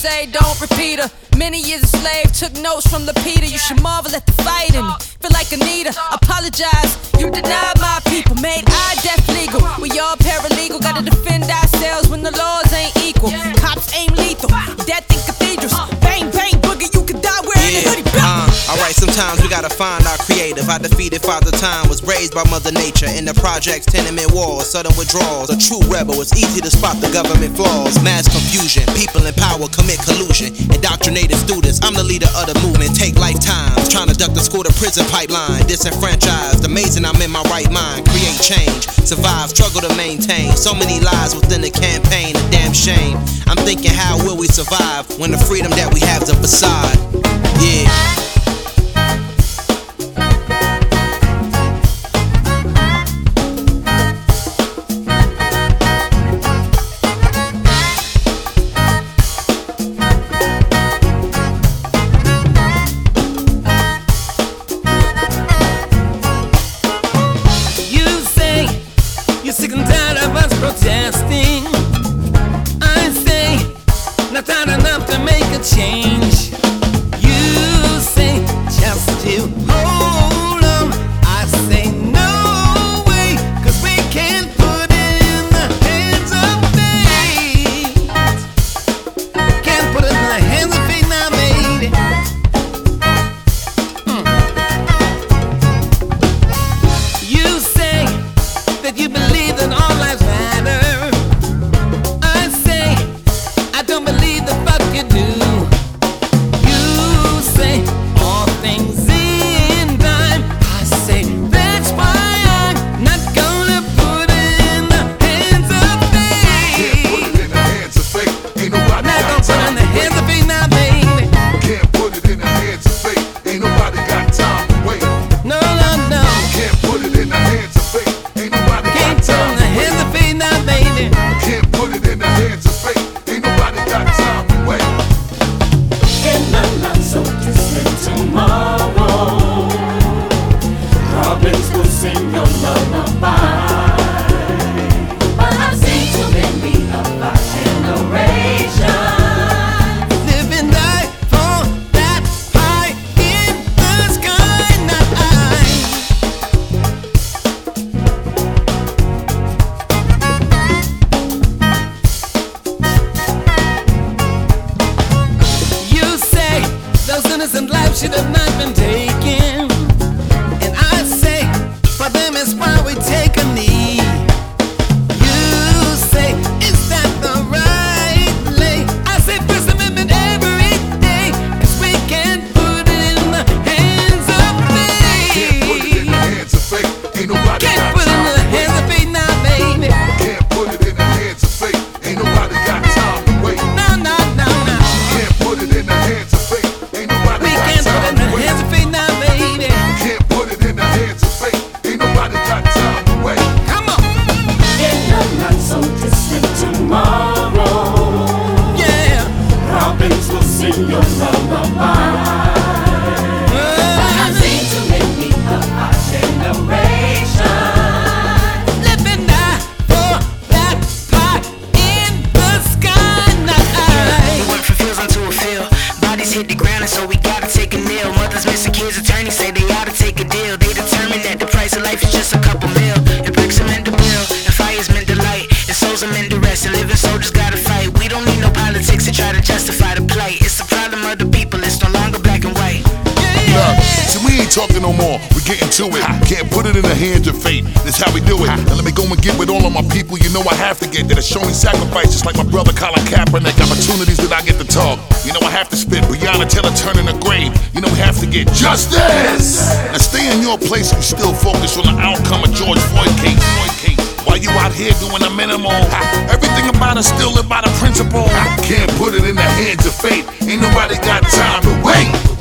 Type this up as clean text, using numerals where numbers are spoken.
say, don't repeat her. Many years a slave, took notes from Lapita. You should marvel at the fight in me. Feel like Anita, apologize. You denied my people, made our death legal. We all paralegal, gotta defend ourselves when the laws ain't equal. Cops aim lethal, death in cathedrals. Bang, bang, boogie, you could die wearing a hoodie. Alright, sometimes we gotta find our creative. I defeated Father Time, was raised by Mother Nature. In the projects, tenement walls, sudden withdrawals. A true rebel, it's easy to spot the government flaws. Mass confusion, people in power commit collusion. Indoctrinated students, I'm the leader of the movement. Take lifetimes, trying to duck the school to prison pipeline. Disenfranchised, amazing I'm in my right mind. Create change, survive, struggle to maintain. So many lies within the campaign, a damn shame. I'm thinking, how will we survive when the freedom that we have's a facade? Yeah. Sick and tired of us protesting. I say, not tired enough to make a change. You say, just you hold on. I say, no way, 'cause we can't put it in the hands of fate. Can't put it in the hands of fate now, baby. You say that you believe that all lives matter. I say, I don't believe the fuck you do. You say, all things in time. I say, that's why I'm not gonna put it in the hands of fate. Can't put it in the hands of fate. Ain't nobody Not got gonna put it in time the to hands of wait. fate now, baby. Can't put it in the hands of fate. Ain't nobody got time to wait. No, no, no. Can't put it in the hands of fate. Ain't nobody Can't got put it time in to the hands wait. of fate now, baby. Can't put it in the hands of fate. Ain't nobody got time to wait. In the not so distant tomorrow, robins will sing your lullaby. But I've seen too many of our generation Live and die for that high in the sky. Not I. You say those innocent lives should have not been taken, and I say for them it's why we take a knee. You say, is that the right way? I say First Amendment every day, 'cause we can't put it in the hands of Can't put it in fate. the hands of fate. Ain't nobody Can't got put it in time the to wait. hands of fate now, baby. Can't put it in the hands of fate. Ain't nobody got time to wait. No, no, no, no. Can't put it in the hands of fate. Ain't nobody We got can't put it time in to the wait. hands of fate now, baby. Can't put it in the hands of fate. Ain't nobody got time to wait. Come on. in the not so distant tomorrow. Yeah. Robins will sing your lullaby. But I've seen too many of our generation Live and die for that pie in the sky. Not I. We went from fields onto a field. Bodies hit the ground, and so we gotta take a kneel. Mothers missing kids, attorneys say they oughta take a deal. They determine that the price of life is just a couple mil. It breaks them into bill, and fire's meant to light. It souls them into rest, and living soldiers gotta fight. We don't need no politics to try to justify the plight. It's the problem of the people, it's no longer black and white. Look, so we ain't talking no more. We're getting to it. Can't put it in the hands of fate. That's how we do it. Now let me go and get with all of my people. You know I have to get that are showing sacrifices like my brother Colin Kaepernick. Opportunities that I get to talk. You know I have to spit. Breonna Taylor turning the grave. You know we have to get justice. Now stay in your place and still focus on the outcome of George Floyd case. While you out here doing the minimal, everything about us still live by the principle. Can't put it in the hands of fate. Ain't nobody got time to wait.